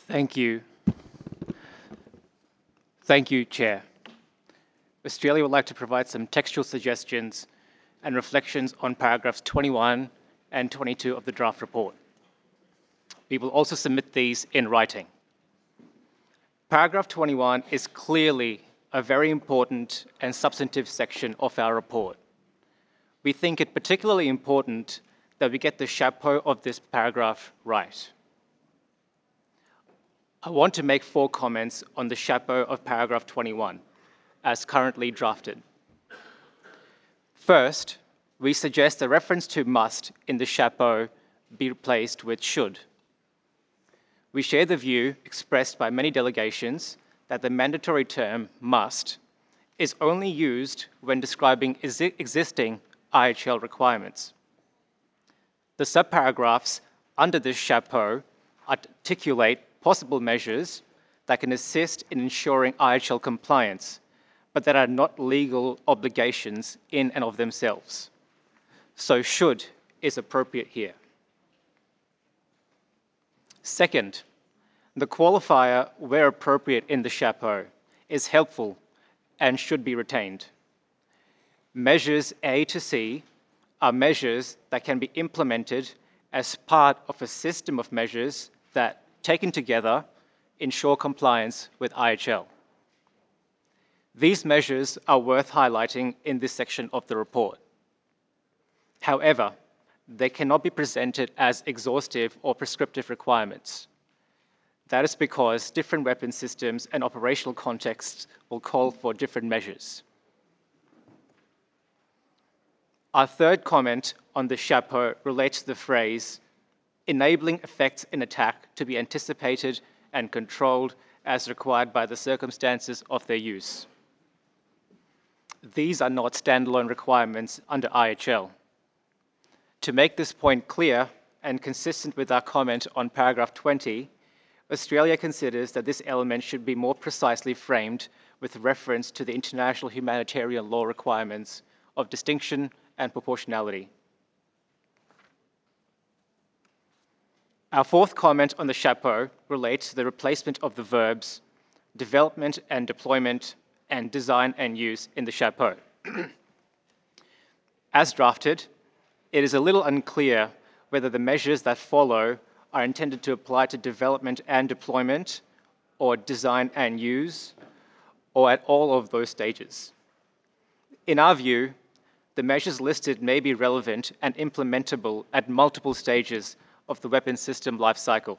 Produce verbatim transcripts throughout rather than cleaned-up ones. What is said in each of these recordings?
Thank you. Thank you, Chair. Australia would like to provide some textual suggestions and reflections on paragraphs twenty-one and twenty-two of the draft report. We will also submit these in writing. Paragraph twenty-one is clearly a very important and substantive section of our report. We think it particularly important that we get the chapeau of this paragraph right. I want to make four comments on the chapeau of paragraph twenty-one, as currently drafted. First, we suggest the reference to must in the chapeau be replaced with should. We share the view expressed by many delegations that the mandatory term must is only used when describing existing I H L requirements. The subparagraphs under this chapeau articulate possible measures that can assist in ensuring I H L compliance, but that are not legal obligations in and of themselves. So should is appropriate here. Second, the qualifier, where appropriate in the chapeau, is helpful and should be retained. Measures A to C are measures that can be implemented as part of a system of measures that, taken together, ensure compliance with I H L. These measures are worth highlighting in this section of the report. However, they cannot be presented as exhaustive or prescriptive requirements. That is because different weapon systems and operational contexts will call for different measures. Our third comment on the chapeau relates to the phrase, enabling effects in attack to be anticipated and controlled as required by the circumstances of their use. These are not standalone requirements under I H L. To make this point clear and consistent with our comment on paragraph twenty, Australia considers that this element should be more precisely framed with reference to the international humanitarian law requirements of distinction and proportionality. Our fourth comment on the chapeau relates to the replacement of the verbs development and deployment and design and use in the chapeau. As drafted, it is a little unclear whether the measures that follow are intended to apply to development and deployment, or design and use, or at all of those stages. In our view, the measures listed may be relevant and implementable at multiple stages of the weapon system life cycle.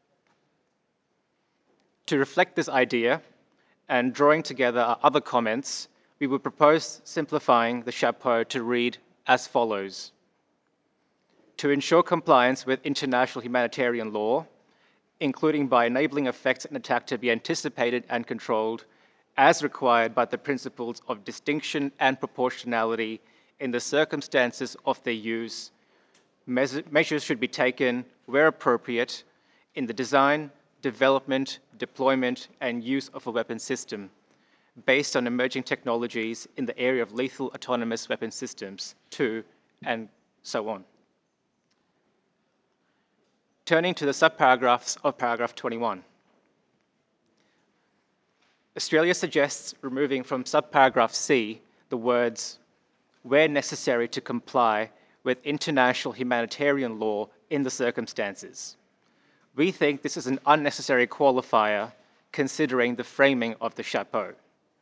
To reflect this idea, and drawing together our other comments, we would propose simplifying the chapeau to read as follows. To ensure compliance with international humanitarian law, including by enabling effects in attack to be anticipated and controlled as required by the principles of distinction and proportionality in the circumstances of their use, measures should be taken where appropriate in the design, development, deployment, and use of a weapon system based on emerging technologies in the area of lethal autonomous weapon systems, too, and so on. Turning to the subparagraphs of paragraph twenty-one. Australia suggests removing from subparagraph C the words, where necessary to comply with international humanitarian law in the circumstances. We think this is an unnecessary qualifier considering the framing of the chapeau.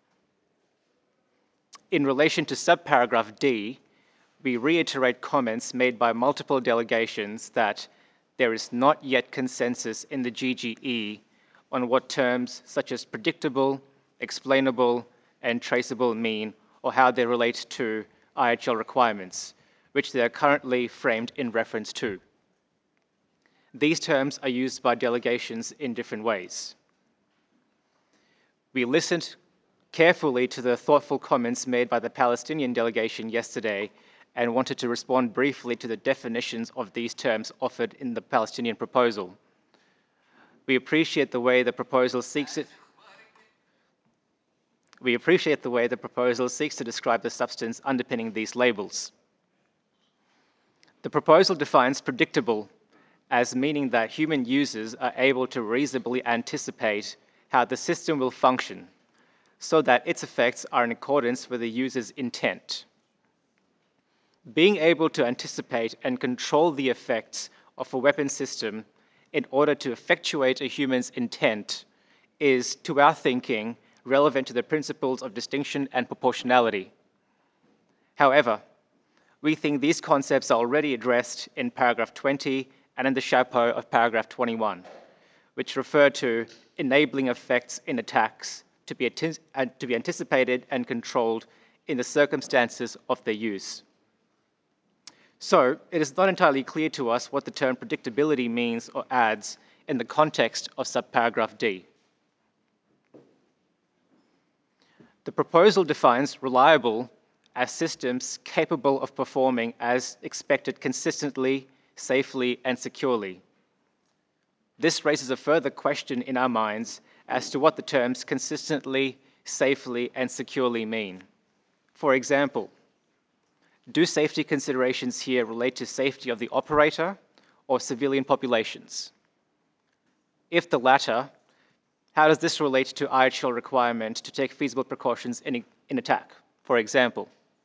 In relation to subparagraph D, we reiterate comments made by multiple delegations that there is not yet consensus in the G G E on what terms such as predictable, explainable, and traceable mean, or how they relate to I H L requirements, which they are currently framed in reference to. These terms are used by delegations in different ways. We listened carefully to the thoughtful comments made by the Palestinian delegation yesterday and wanted to respond briefly to the definitions of these terms offered in the Palestinian proposal. We appreciate the way the proposal seeks it. We appreciate the way the proposal seeks to describe the substance underpinning these labels. The proposal defines predictable as meaning that human users are able to reasonably anticipate how the system will function so that its effects are in accordance with the user's intent. Being able to anticipate and control the effects of a weapon system in order to effectuate a human's intent is, to our thinking, relevant to the principles of distinction and proportionality. However, we think these concepts are already addressed in paragraph twenty and in the chapeau of paragraph twenty-one, which refer to enabling effects in attacks to be, uh, to be anticipated and controlled in the circumstances of their use. So, it is not entirely clear to us what the term predictability means or adds in the context of subparagraph D. The proposal defines reliable as systems capable of performing as expected consistently, safely, and securely. This raises a further question in our minds as to what the terms consistently, safely, and securely mean. For example, do safety considerations here relate to safety of the operator or civilian populations? If the latter, how does this relate to I H L requirement to take feasible precautions in, in attack? For example,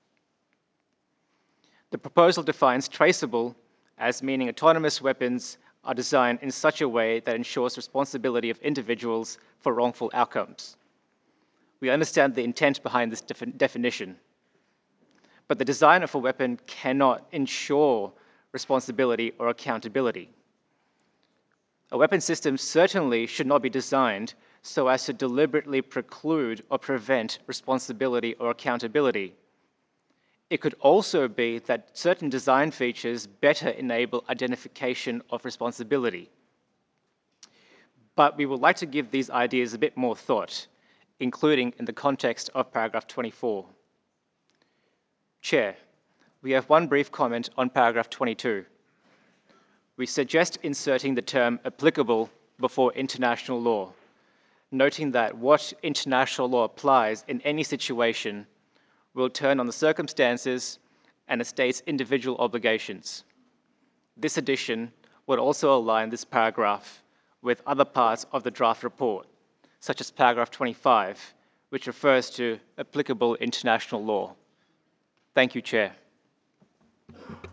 the proposal defines traceable as meaning autonomous weapons are designed in such a way that ensures responsibility of individuals for wrongful outcomes. We understand the intent behind this defi- definition, but the design of a weapon cannot ensure responsibility or accountability. A weapon system certainly should not be designed so as to deliberately preclude or prevent responsibility or accountability. It could also be that certain design features better enable identification of responsibility. But we would like to give these ideas a bit more thought, including in the context of paragraph twenty-four. Chair, we have one brief comment on paragraph twenty-two. We suggest inserting the term applicable before international law, noting that what international law applies in any situation will turn on the circumstances and a state's individual obligations. This addition would also align this paragraph with other parts of the draft report, such as paragraph twenty-five, which refers to applicable international law. Thank you, Chair.